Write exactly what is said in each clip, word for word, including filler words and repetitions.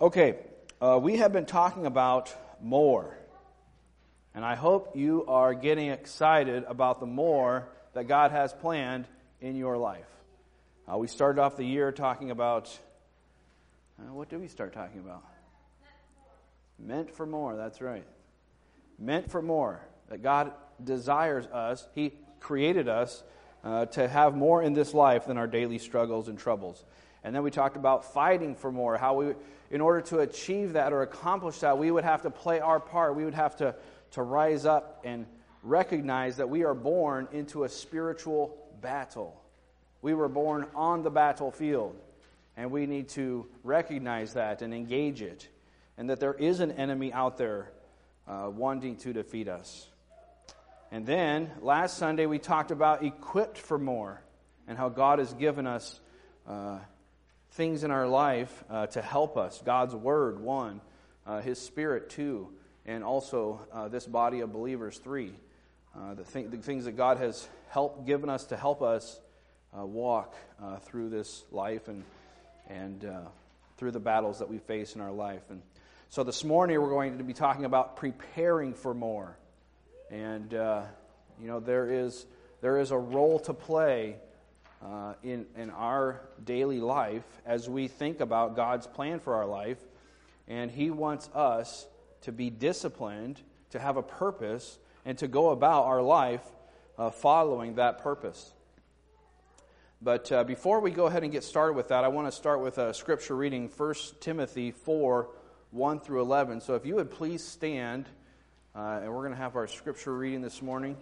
Okay, uh, we have been talking about more. And I hope you are getting excited about the more that God has planned in your life. Uh, we started off the year talking about, uh, what did we start talking about? Meant for more, that's right. Meant for more. That God desires us, He created us uh, to have more in this life than our daily struggles and troubles. And then we talked about fighting for more, how we, in order to achieve that or accomplish that, we would have to play our part. We would have to, to rise up and recognize that we are born into a spiritual battle. We were born on the battlefield, and we need to recognize that and engage it, and that there is an enemy out there uh, wanting to defeat us. And then, last Sunday, we talked about equipped for more, and how God has given us uh, things in our life uh, to help us. God's Word, one. Uh, His Spirit, two. And also uh, this body of believers, three. Uh, the, th- the things that God has helped given us to help us uh, walk uh, through this life and and uh, through the battles that we face in our life. And so this morning we're going to be talking about preparing for more. And uh, you know there is there is a role to play uh, in in our daily life as we think about God's plan for our life, and He wants us to be disciplined, to have a purpose, and to go about our life uh, following that purpose. But uh, before we go ahead and get started with that, I want to start with a scripture reading, First Timothy four, one through eleven. So if you would please stand, uh, and we're going to have our scripture reading this morning.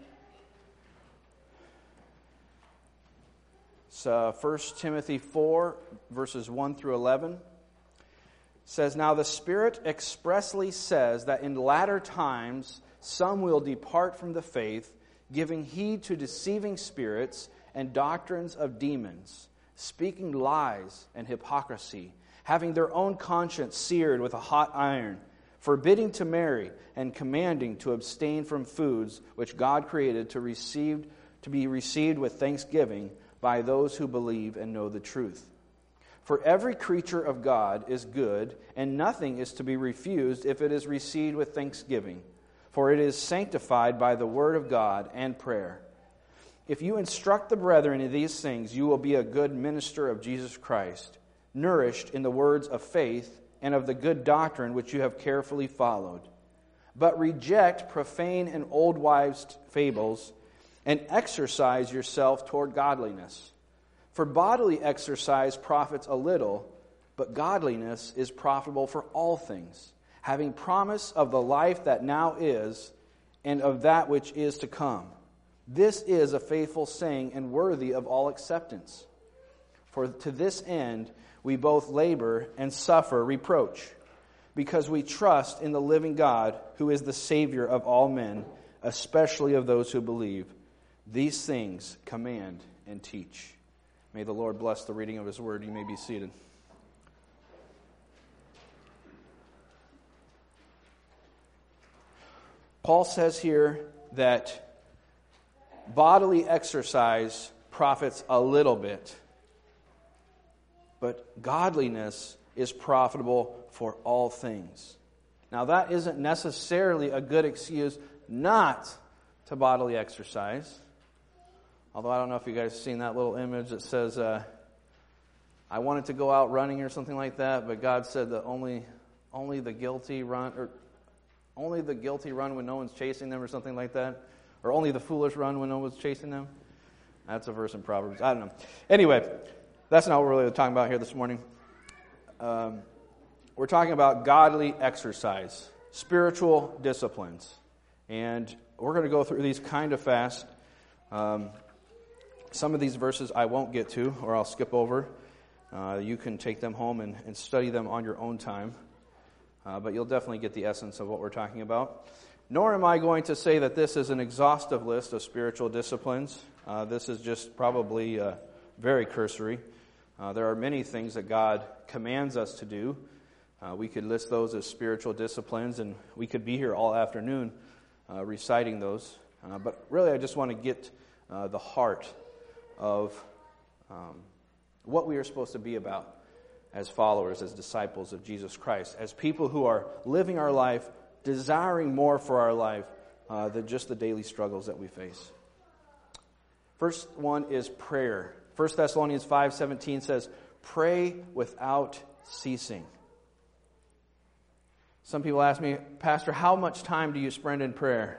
It's uh, First Timothy four, verses one through eleven. It says, "Now the Spirit expressly says that in latter times some will depart from the faith, giving heed to deceiving spirits and doctrines of demons, speaking lies and hypocrisy, having their own conscience seared with a hot iron, forbidding to marry and commanding to abstain from foods which God created to receive to be received with thanksgiving by those who believe and know the truth. For every creature of God is good, and nothing is to be refused if it is received with thanksgiving, for it is sanctified by the word of God and prayer. If you instruct the brethren in these things, you will be a good minister of Jesus Christ, nourished in the words of faith and of the good doctrine which you have carefully followed. But reject profane and old wives' fables, and exercise yourself toward godliness. For bodily exercise profits a little, but godliness is profitable for all things, having promise of the life that now is, and of that which is to come. This is a faithful saying and worthy of all acceptance. For to this end we both labor and suffer reproach, because we trust in the living God, who is the Savior of all men, especially of those who believe. These things command and teach." May the Lord bless the reading of His word. You may be seated. Paul says here that bodily exercise profits a little bit, but godliness is profitable for all things. Now, that isn't necessarily a good excuse not to bodily exercise. Although I don't know if you guys have seen that little image that says, uh, I wanted to go out running or something like that, but God said that only only the guilty run, or only the guilty run when no one's chasing them or something like that. Or only the foolish run when no one's chasing them. That's a verse in Proverbs. I don't know. Anyway, that's not what we're really talking about here this morning. Um, we're talking about godly exercise, spiritual disciplines. And we're going to go through these kind of fast. Um, some of these verses I won't get to, or I'll skip over. Uh, you can take them home and, and study them on your own time. Uh, but you'll definitely get the essence of what we're talking about. Nor am I going to say that this is an exhaustive list of spiritual disciplines. Uh, this is just probably uh, very cursory. Uh, there are many things that God commands us to do. Uh, we could list those as spiritual disciplines, and we could be here all afternoon uh, reciting those. Uh, but really, I just want to get uh, the heart of um, what we are supposed to be about as followers, as disciples of Jesus Christ, as people who are living our life, desiring more for our life uh, than just the daily struggles that we face. First one is prayer. First Thessalonians five seventeen says, pray without ceasing. Some people ask me, Pastor, how much time do you spend in prayer?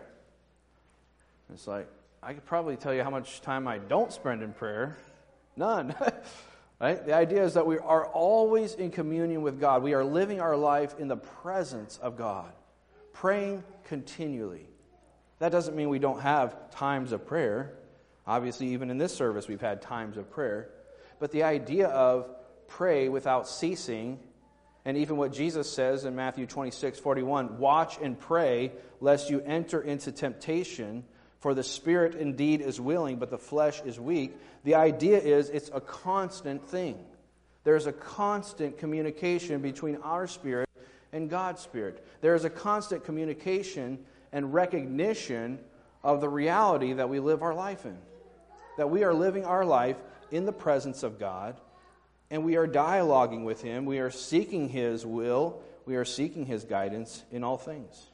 It's like, I could probably tell you how much time I don't spend in prayer. None. Right? The idea is that we are always in communion with God. We are living our life in the presence of God, praying continually. That doesn't mean we don't have times of prayer. Obviously, even in this service, we've had times of prayer. But the idea of pray without ceasing, and even what Jesus says in Matthew twenty-six forty-one, watch and pray lest you enter into temptation, for the spirit indeed is willing, but the flesh is weak. The idea is it's a constant thing. There's a constant communication between our spirit and God's spirit. There is a constant communication and recognition of the reality that we live our life in. That we are living our life in the presence of God, and we are dialoguing with Him. We are seeking His will. We are seeking His guidance in all things.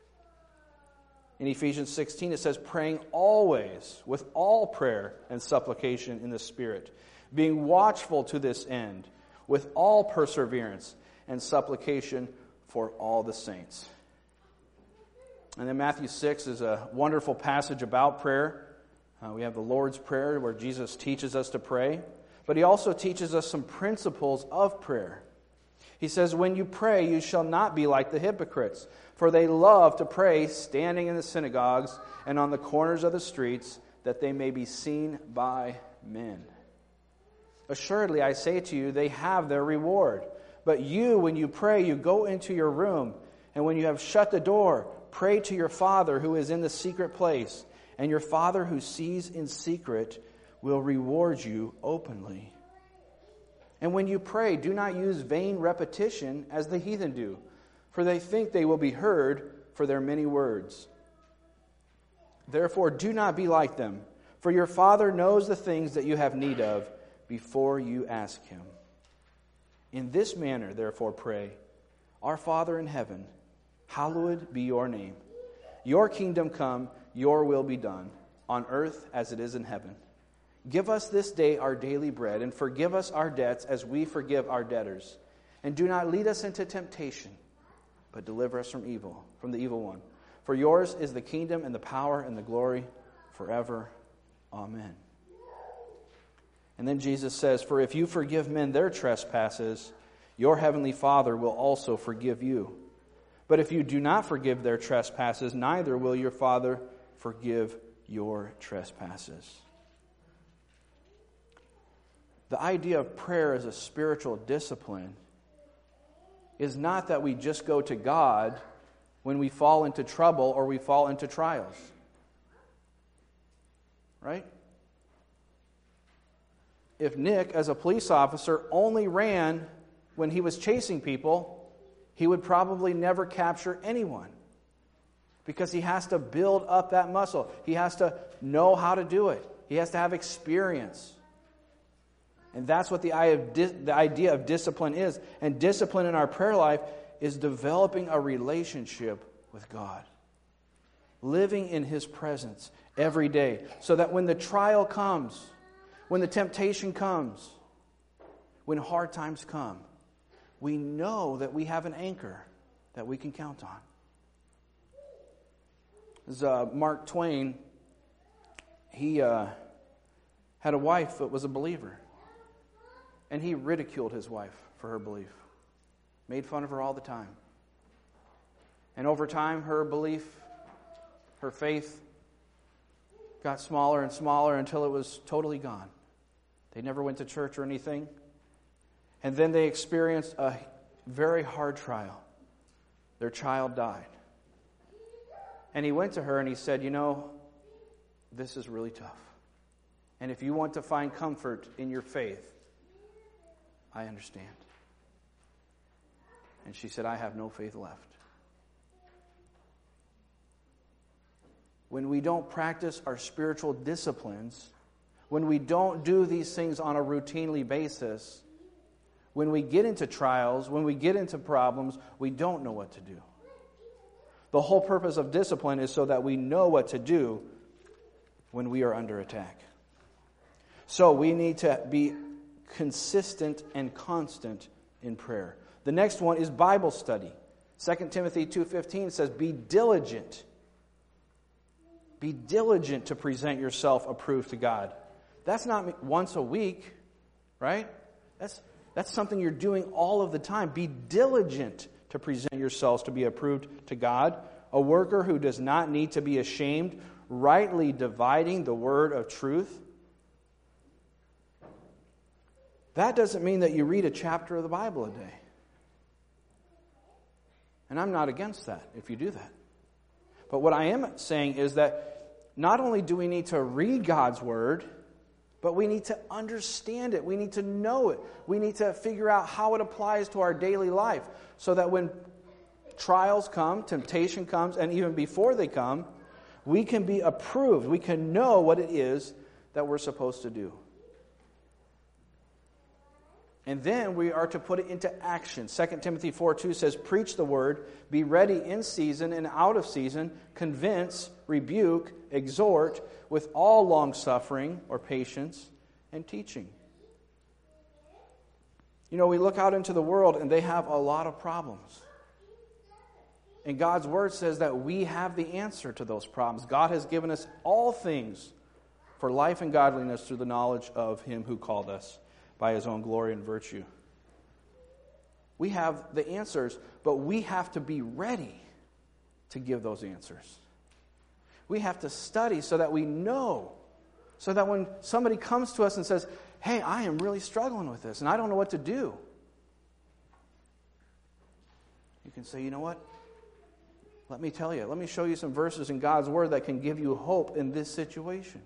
In Ephesians sixteen, it says, praying always with all prayer and supplication in the Spirit, being watchful to this end, with all perseverance and supplication for all the saints. And then Matthew six is a wonderful passage about prayer. Uh, we have the Lord's Prayer where Jesus teaches us to pray, but He also teaches us some principles of prayer. He says, when you pray, you shall not be like the hypocrites, for they love to pray standing in the synagogues and on the corners of the streets, that they may be seen by men. Assuredly, I say to you, they have their reward. But you, when you pray, you go into your room, and when you have shut the door, pray to your Father who is in the secret place, and your Father who sees in secret will reward you openly. And when you pray, do not use vain repetition as the heathen do, for they think they will be heard for their many words. Therefore, do not be like them, for your Father knows the things that you have need of before you ask Him. In this manner, therefore, pray, Our Father in heaven, hallowed be your name. Your kingdom come, your will be done, on earth as it is in heaven. Give us this day our daily bread, and forgive us our debts as we forgive our debtors. And do not lead us into temptation, but deliver us from evil, from the evil one. For yours is the kingdom and the power and the glory forever. Amen. And then Jesus says, for if you forgive men their trespasses, your heavenly Father will also forgive you. But if you do not forgive their trespasses, neither will your Father forgive your trespasses. The idea of prayer as a spiritual discipline is not that we just go to God when we fall into trouble or we fall into trials. Right? If Nick, as a police officer, only ran when he was chasing people, he would probably never capture anyone. Because he has to build up that muscle. He has to know how to do it. He has to have experience. And that's what the idea of discipline is. And discipline in our prayer life is developing a relationship with God. Living in His presence every day. So that when the trial comes, when the temptation comes, when hard times come, we know that we have an anchor that we can count on. As, uh, Mark Twain, he uh, had a wife that was a believer. And he ridiculed his wife for her belief. Made fun of her all the time. And over time, her belief, her faith, got smaller and smaller until it was totally gone. They never went to church or anything. And then they experienced a very hard trial. Their child died. And he went to her and he said, you know, this is really tough. And if you want to find comfort in your faith, I understand. And she said, I have no faith left. When we don't practice our spiritual disciplines, when we don't do these things on a routinely basis, when we get into trials, when we get into problems, we don't know what to do. The whole purpose of discipline is so that we know what to do when we are under attack. So we need to be consistent and constant in prayer. The next one is Bible study. Second Timothy two fifteen says, be diligent. Be diligent to present yourself approved to God. That's not once a week, right? That's, that's something you're doing all of the time. Be diligent to present yourselves to be approved to God. A worker who does not need to be ashamed, rightly dividing the word of truth. That doesn't mean that you read a chapter of the Bible a day. And I'm not against that if you do that. But what I am saying is that not only do we need to read God's Word, but we need to understand it. We need to know it. We need to figure out how it applies to our daily life so that when trials come, temptation comes, and even before they come, we can be approved. We can know what it is that we're supposed to do. And then we are to put it into action. Second Timothy four two says, preach the word, be ready in season and out of season, convince, rebuke, exhort, with all long-suffering or patience and teaching. You know, we look out into the world and they have a lot of problems. And God's word says that we have the answer to those problems. God has given us all things for life and godliness through the knowledge of Him who called us by His own glory and virtue. We have the answers, but we have to be ready to give those answers. We have to study so that we know, so that when somebody comes to us and says, hey, I am really struggling with this and I don't know what to do, you can say, you know what? Let me tell you, let me show you some verses in God's Word that can give you hope in this situation.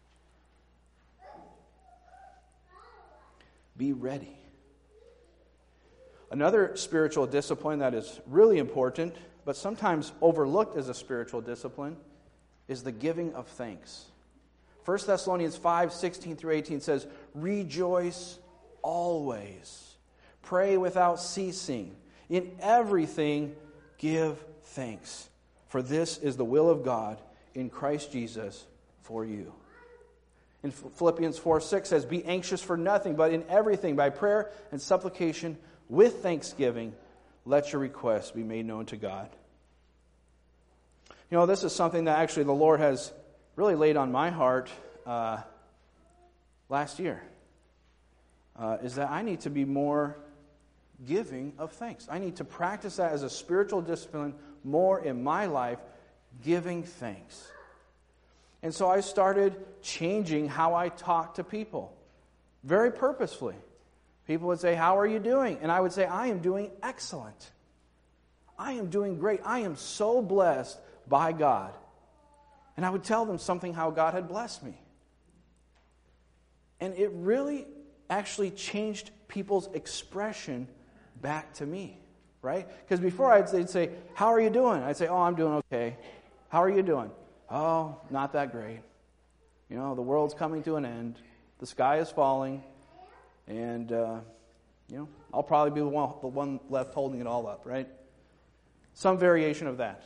Be ready. Another spiritual discipline that is really important, but sometimes overlooked as a spiritual discipline, is the giving of thanks. First Thessalonians five sixteen through eighteen says, rejoice always. Pray without ceasing. In everything give thanks. For this is the will of God in Christ Jesus for you. In Philippians four six says, be anxious for nothing, but in everything, by prayer and supplication, with thanksgiving, let your requests be made known to God. You know, this is something that actually the Lord has really laid on my heart uh, last year, uh, is that I need to be more giving of thanks. I need to practice that as a spiritual discipline more in my life, giving thanks. And so I started changing how I talk to people, very purposefully. People would say, how are you doing? And I would say, I am doing excellent. I am doing great. I am so blessed by God. And I would tell them something how God had blessed me. And it really actually changed people's expression back to me, right? Because before I'd they'd say, how are you doing? I'd say, oh, I'm doing okay. How are you doing? Oh, not that great. You know, the world's coming to an end. The sky is falling. And, uh, you know, I'll probably be the one, the one left holding it all up, right? Some variation of that.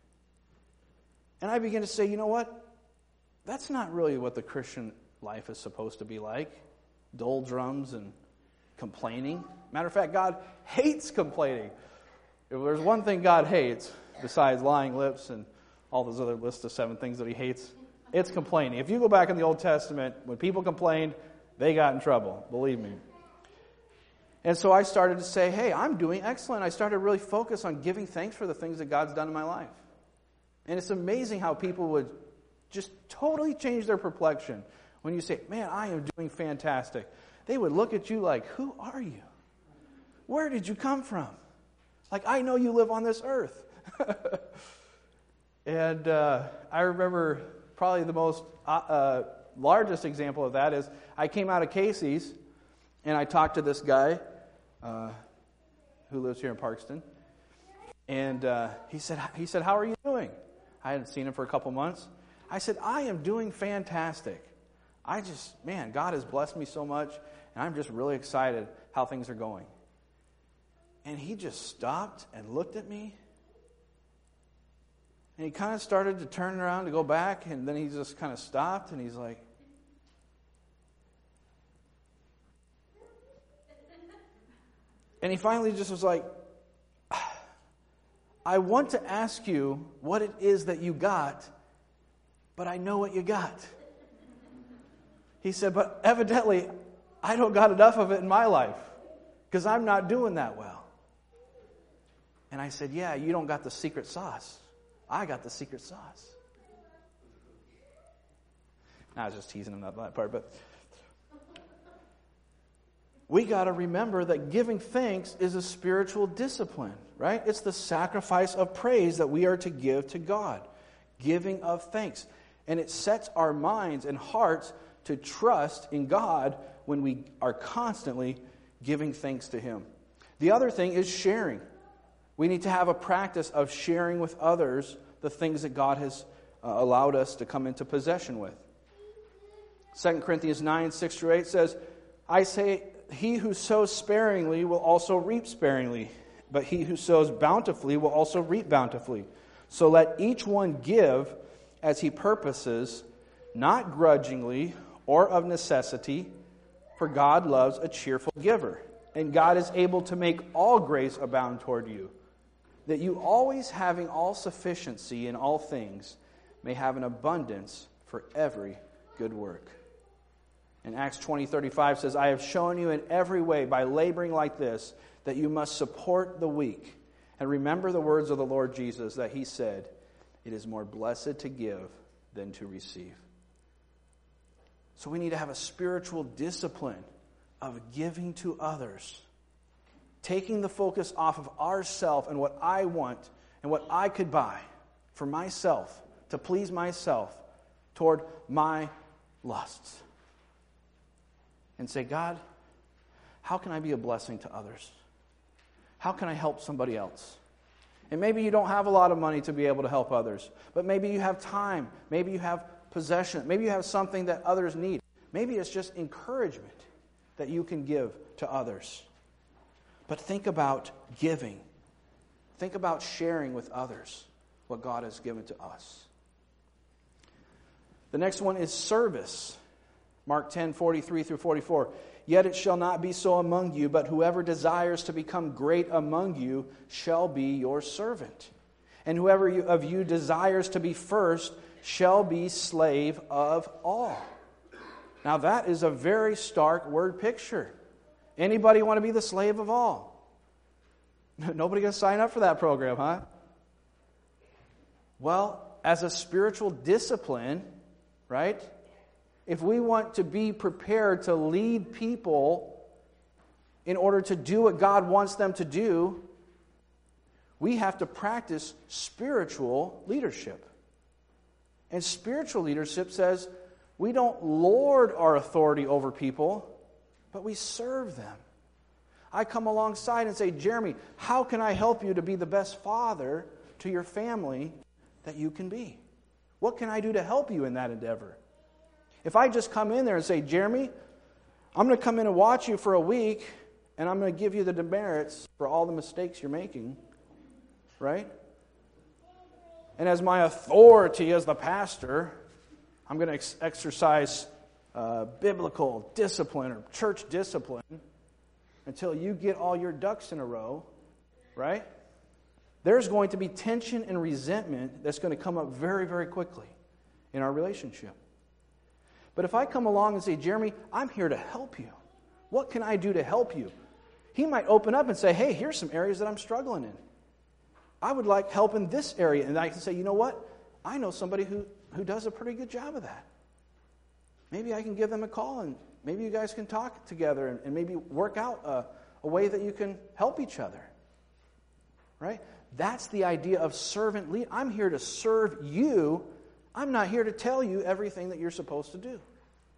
And I begin to say, you know what? That's not really what the Christian life is supposed to be like. Doldrums and complaining. Matter of fact, God hates complaining. If there's one thing God hates, besides lying lips and all those other lists of seven things that He hates, it's complaining. If you go back in the Old Testament, when people complained, they got in trouble, believe me. And so I started to say, hey, I'm doing excellent. I started to really focus on giving thanks for the things that God's done in my life. And it's amazing how people would just totally change their perplexion when you say, man, I am doing fantastic. They would look at you like, who are you? Where did you come from? Like, I know you live on this earth. And uh, I remember probably the most uh, uh, largest example of that is I came out of Casey's and I talked to this guy uh, who lives here in Parkston. And uh, he said, he said, how are you doing? I hadn't seen him for a couple months. I said, I am doing fantastic. I just, man, God has blessed me so much. and I'm just really excited how things are going. And he just stopped and looked at me. And he kind of started to turn around to go back, and then he just kind of stopped, and he's like, and he finally just was like, I want to ask you what it is that you got, but I know what you got. He said, but evidently, I don't got enough of it in my life because I'm not doing that well. And I said, yeah, you don't got the secret sauce. I got the secret sauce. I was just teasing him about that part, but we got to remember that giving thanks is a spiritual discipline, right? It's the sacrifice of praise that we are to give to God. Giving of thanks. And it sets our minds and hearts to trust in God when we are constantly giving thanks to Him. The other thing is sharing. We need to have a practice of sharing with others the things that God has uh, allowed us to come into possession with. Second Corinthians nine, six through eight says, I say, he who sows sparingly will also reap sparingly, but he who sows bountifully will also reap bountifully. So let each one give as he purposes, not grudgingly or of necessity, for God loves a cheerful giver. And God is able to make all grace abound toward you, that you always having all sufficiency in all things may have an abundance for every good work. And Acts twenty thirty-five says, I have shown you in every way by laboring like this that you must support the weak. And remember the words of the Lord Jesus that He said, it is more blessed to give than to receive. So we need to have a spiritual discipline of giving to others. Taking the focus off of ourself and what I want and what I could buy for myself, to please myself, toward my lusts. And say, God, how can I be a blessing to others? How can I help somebody else? And maybe you don't have a lot of money to be able to help others, but maybe you have time, maybe you have possession, maybe you have something that others need. Maybe it's just encouragement that you can give to others. But think about giving. Think about sharing with others what God has given to us. The next one is service. Mark ten, forty-three through forty-four. Yet it shall not be so among you, but whoever desires to become great among you shall be your servant. And whoever you, of you desires to be first shall be slave of all. Now that is a very stark word picture. Anybody want to be the slave of all? Nobody going to sign up for that program, huh? Well, as a spiritual discipline, right? If we want to be prepared to lead people in order to do what God wants them to do, we have to practice spiritual leadership. And spiritual leadership says we don't lord our authority over people, but we serve them. I come alongside and say, Jeremy, how can I help you to be the best father to your family that you can be? What can I do to help you in that endeavor? If I just come in there and say, Jeremy, I'm going to come in and watch you for a week, and I'm going to give you the demerits for all the mistakes you're making, right? And as my authority as the pastor, I'm going to ex- exercise uh, biblical discipline or church discipline until you get all your ducks in a row, right? There's going to be tension and resentment that's going to come up very, very quickly in our relationship. But if I come along and say, Jeremy, I'm here to help you. What can I do to help you? He might open up and say, hey, here's some areas that I'm struggling in. I would like help in this area. And I can say, you know what? I know somebody who, who does a pretty good job of that. Maybe I can give them a call and maybe you guys can talk together and, and maybe work out a, a way that you can help each other. Right? That's the idea of servant lead. I'm here to serve you. I'm not here to tell you everything that you're supposed to do.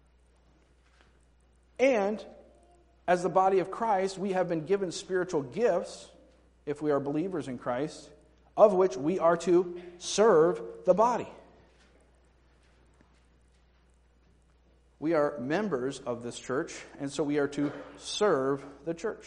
And as the body of Christ, we have been given spiritual gifts, if we are believers in Christ, of which we are to serve the body. We are members of this church, and so we are to serve the church.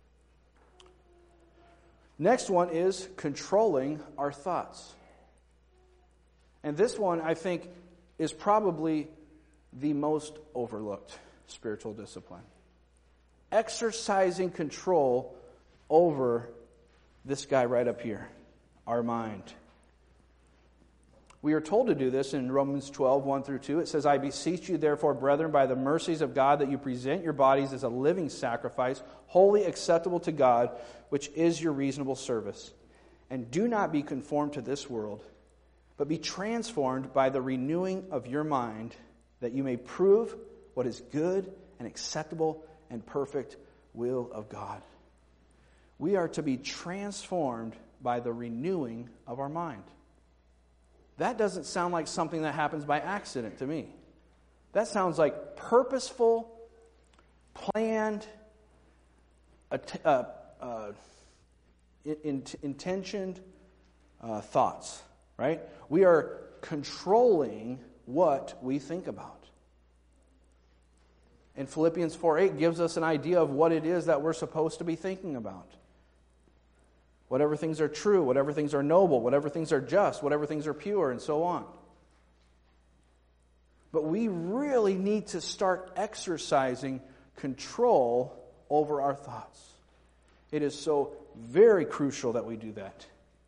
Next one is controlling our thoughts. And this one, I think, is probably the most overlooked spiritual discipline. Exercising control over this guy right up here, our mind. We are told to do this in Romans twelve, one through two. It says, I beseech you, therefore, brethren, by the mercies of God, that you present your bodies as a living sacrifice, wholly acceptable to God, which is your reasonable service. And do not be conformed to this world, but be transformed by the renewing of your mind, that you may prove what is good and acceptable and perfect will of God. We are to be transformed by the renewing of our mind. That doesn't sound like something that happens by accident to me. That sounds like purposeful, planned, uh, uh, in, intentioned uh, thoughts, right? We are controlling what we think about. And Philippians four eight gives us an idea of what it is that we're supposed to be thinking about. Whatever things are true, whatever things are noble, whatever things are just, whatever things are pure, and so on. But we really need to start exercising control over our thoughts. It is so very crucial that we do that.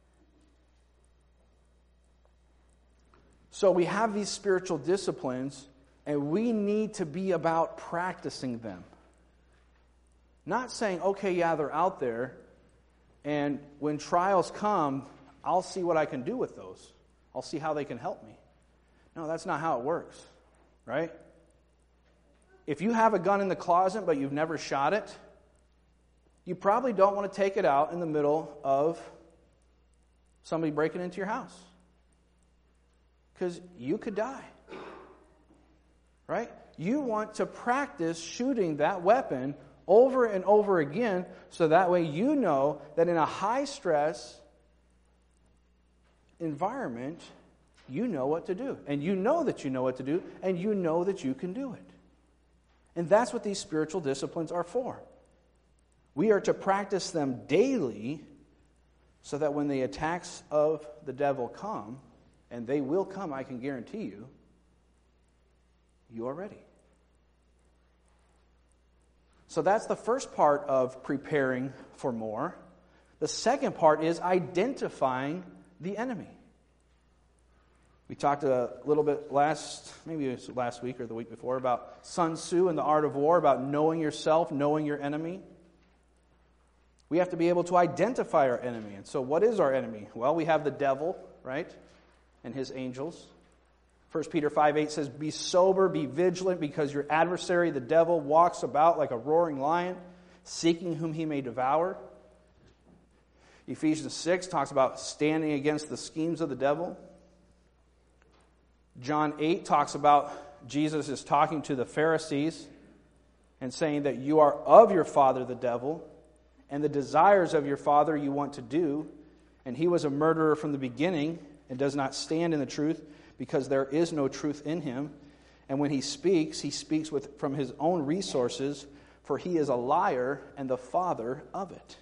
So we have these spiritual disciplines, and we need to be about practicing them. Not saying, okay, yeah, they're out there, and when trials come, I'll see what I can do with those. I'll see how they can help me. No, that's not how it works, right? If you have a gun in the closet but you've never shot it, you probably don't want to take it out in the middle of somebody breaking into your house. Because you could die. Right? You want to practice shooting that weapon over and over again, so that way you know that in a high-stress environment, you know what to do. And you know that you know what to do, and you know that you can do it. And that's what these spiritual disciplines are for. We are to practice them daily so that when the attacks of the devil come, and they will come, I can guarantee you, you are ready. So that's the first part of preparing for more. The second part is identifying the enemy. We talked a little bit last, maybe it was last week or the week before, about Sun Tzu and the art of war, about knowing yourself, knowing your enemy. We have to be able to identify our enemy. And so what is our enemy? Well, we have the devil, right? And his angels. First Peter five eight says, be sober, be vigilant, because your adversary, the devil, walks about like a roaring lion, seeking whom he may devour. Ephesians six talks about standing against the schemes of the devil. John eight talks about Jesus is talking to the Pharisees and saying that you are of your father, the devil, and the desires of your father you want to do. And he was a murderer from the beginning and does not stand in the truth, because there is no truth in him. And when he speaks, he speaks with from his own resources, for he is a liar and the father of it.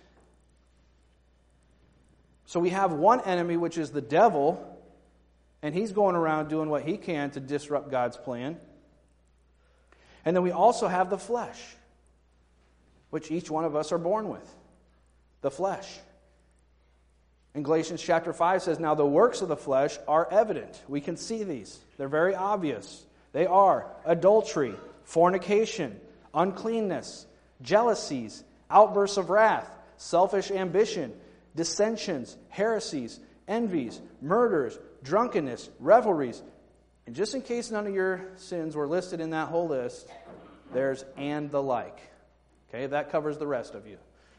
So we have one enemy, which is the devil, and he's going around doing what he can to disrupt God's plan. And then we also have the flesh, which each one of us are born with. The flesh. In Galatians chapter five says, now the works of the flesh are evident. We can see these. They're very obvious. They are adultery, fornication, uncleanness, jealousies, outbursts of wrath, selfish ambition, dissensions, heresies, envies, murders, drunkenness, revelries. And just in case none of your sins were listed in that whole list, there's and the like. Okay, that covers the rest of you.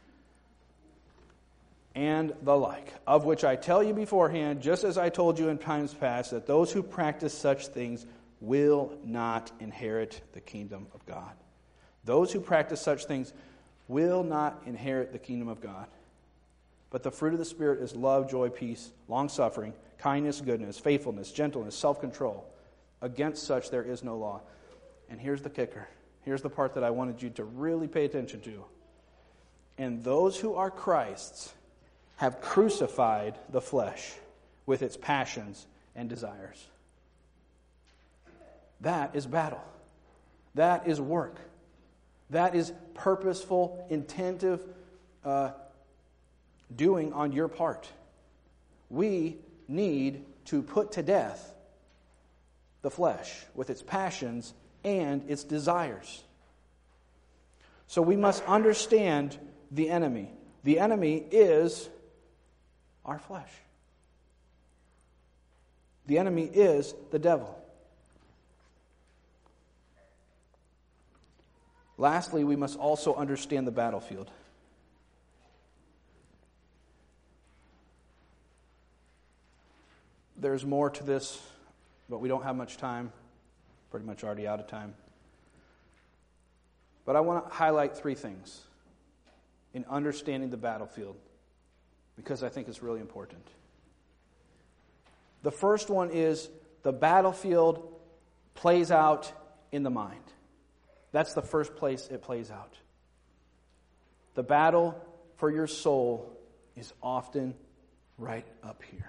And the like, of which I tell you beforehand, just as I told you in times past, that those who practice such things will not inherit the kingdom of God. Those who practice such things will not inherit the kingdom of God. But the fruit of the Spirit is love, joy, peace, long-suffering, kindness, goodness, faithfulness, gentleness, self-control. Against such there is no law. And here's the kicker. Here's the part that I wanted you to really pay attention to. And those who are Christ's have crucified the flesh with its passions and desires. That is battle. That is work. That is purposeful, intentive uh, doing on your part. We need to put to death the flesh with its passions and its desires. So we must understand the enemy. The enemy is our flesh. The enemy is the devil. Lastly, we must also understand the battlefield. There's more to this, but we don't have much time. Pretty much already out of time. But I want to highlight three things in understanding the battlefield, because I think it's really important. The first one is the battlefield plays out in the mind. That's the first place it plays out. The battle for your soul is often right up here.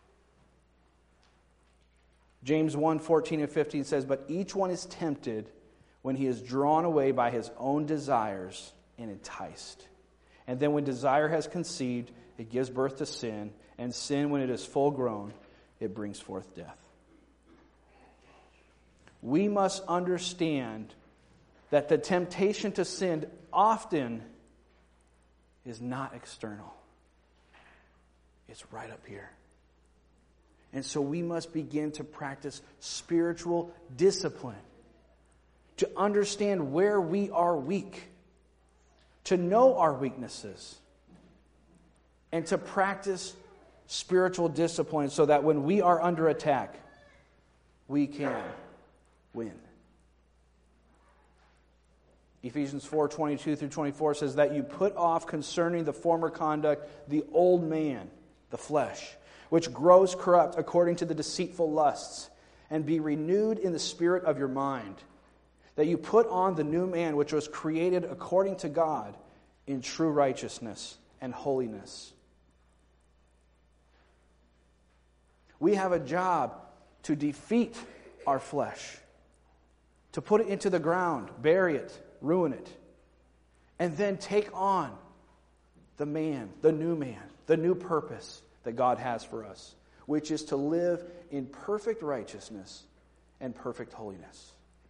James one, fourteen and fifteen says, "But each one is tempted when he is drawn away by his own desires and enticed. And then when desire has conceived, it gives birth to sin. And sin, when it is full grown, it brings forth death." We must understand that the temptation to sin often is not external. It's right up here. And so we must begin to practice spiritual discipline to understand where we are weak, to know our weaknesses, and to practice spiritual discipline so that when we are under attack, we can win. Ephesians four, twenty-two through twenty-four says that you put off concerning the former conduct the old man, the flesh, which grows corrupt according to the deceitful lusts, and be renewed in the spirit of your mind, that you put on the new man, which was created according to God in true righteousness and holiness. We have a job to defeat our flesh, to put it into the ground, bury it, ruin it, and then take on the man, the new man, the new purpose that God has for us, which is to live in perfect righteousness and perfect holiness.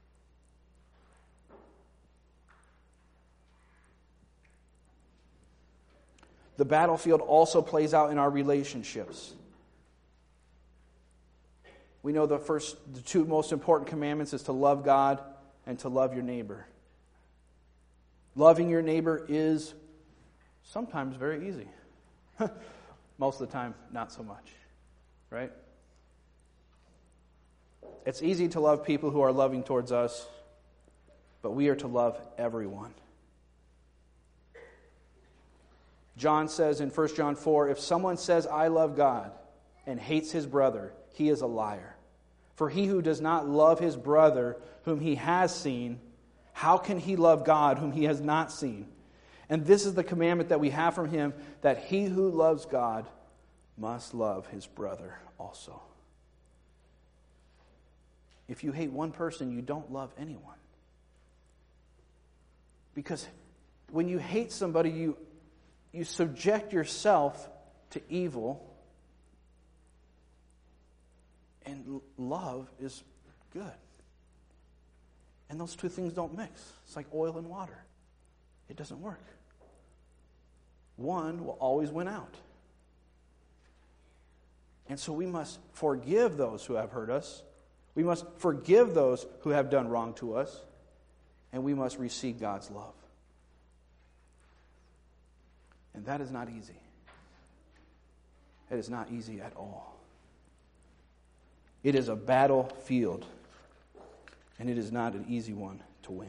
The battlefield also plays out in our relationships. We know the first, the two most important commandments is to love God and to love your neighbor. Loving your neighbor is sometimes very easy. Most of the time, not so much. Right? It's easy to love people who are loving towards us, but we are to love everyone. John says in First John four, if someone says, I love God, and hates his brother, he is a liar. For he who does not love his brother whom he has seen, how can he love God whom he has not seen? And this is the commandment that we have from him, that he who loves God must love his brother also. If you hate one person, you don't love anyone. Because when you hate somebody, you, you subject yourself to evil. And love is good. And those two things don't mix. It's like oil and water. It doesn't work. One will always win out. And so we must forgive those who have hurt us. We must forgive those who have done wrong to us. And we must receive God's love. And that is not easy. It is not easy at all. It is a battlefield. And it is not an easy one to win.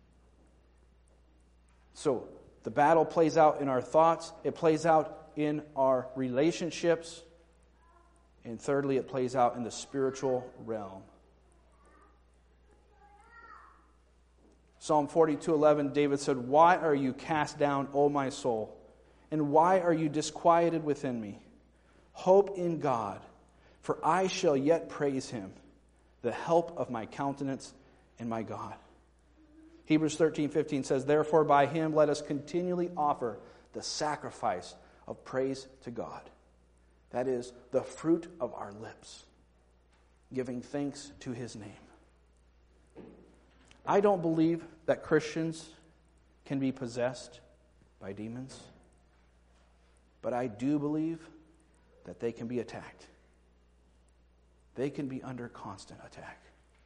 So, the battle plays out in our thoughts. It plays out in our relationships. And thirdly, it plays out in the spiritual realm. Psalm forty-two eleven, David said, "Why are you cast down, O my soul? And why are you disquieted within me? Hope in God, for I shall yet praise him, the help of my countenance and my God." Hebrews thirteen fifteen says, "Therefore by him let us continually offer the sacrifice of praise to God." That is the fruit of our lips, giving thanks to his name. I don't believe that Christians can be possessed by demons, but I do believe that they can be attacked. They can be under constant attack.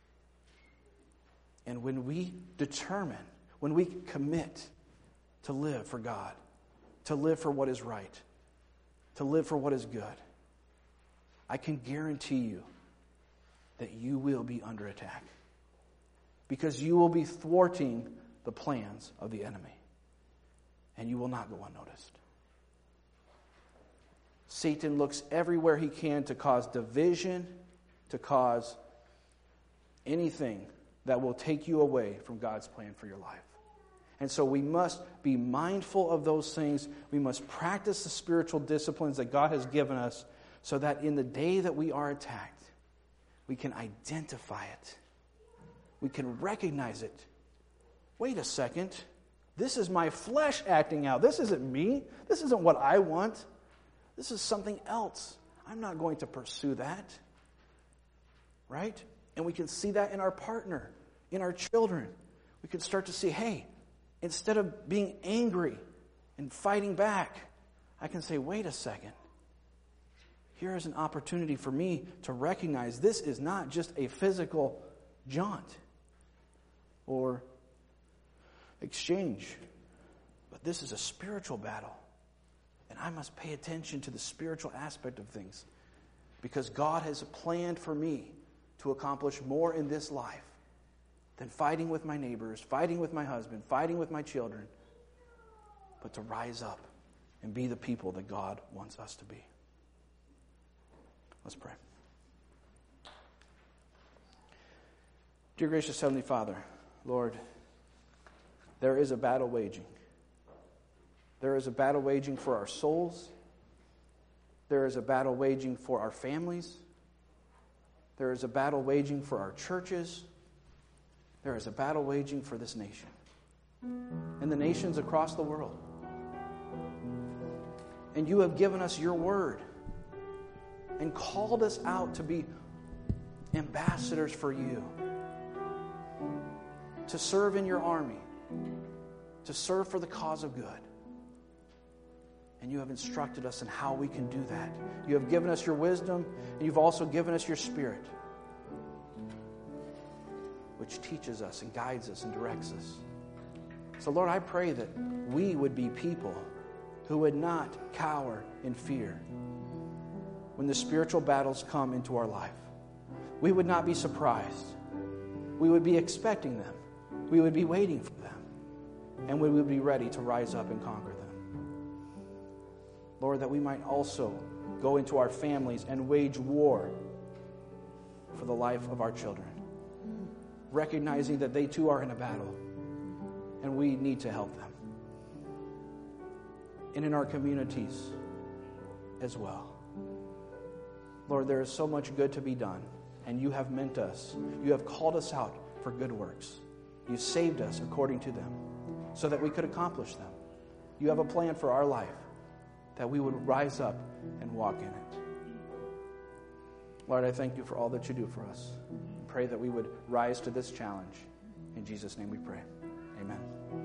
And when we determine, when we commit to live for God, to live for what is right, to live for what is good, I can guarantee you that you will be under attack. Because you will be thwarting the plans of the enemy. And you will not go unnoticed. Satan looks everywhere he can to cause division, to cause anything that will take you away from God's plan for your life. And so we must be mindful of those things. We must practice the spiritual disciplines that God has given us so that in the day that we are attacked, we can identify it. We can recognize it. Wait a second. This is my flesh acting out. This isn't me. This isn't what I want. This is something else. I'm not going to pursue that. Right? And we can see that in our partner, in our children. We can start to see, hey, instead of being angry and fighting back, I can say, wait a second. Here is an opportunity for me to recognize this is not just a physical jaunt or exchange, but this is a spiritual battle. And I must pay attention to the spiritual aspect of things because God has planned for me to accomplish more in this life than fighting with my neighbors, fighting with my husband, fighting with my children, but to rise up and be the people that God wants us to be. Let's pray. Dear gracious Heavenly Father, Lord, there is a battle waging. There is a battle waging for our souls. There is a battle waging for our families. There is a battle waging for our churches. There is a battle waging for this nation and the nations across the world. And you have given us your word and called us out to be ambassadors for you, to serve in your army, to serve for the cause of good. And you have instructed us in how we can do that. You have given us your wisdom, and you've also given us your Spirit, which teaches us and guides us and directs us. So, Lord, I pray that we would be people who would not cower in fear when the spiritual battles come into our life. We would not be surprised. We would be expecting them. We would be waiting for them. And we would be ready to rise up and conquer them. Lord, that we might also go into our families and wage war for the life of our children, recognizing that they too are in a battle and we need to help them. And in our communities as well. Lord, there is so much good to be done, and you have meant us. You have called us out for good works. You saved us according to them so that we could accomplish them. You have a plan for our life, that we would rise up and walk in it. Lord, I thank you for all that you do for us. I pray that we would rise to this challenge. In Jesus' name we pray. Amen.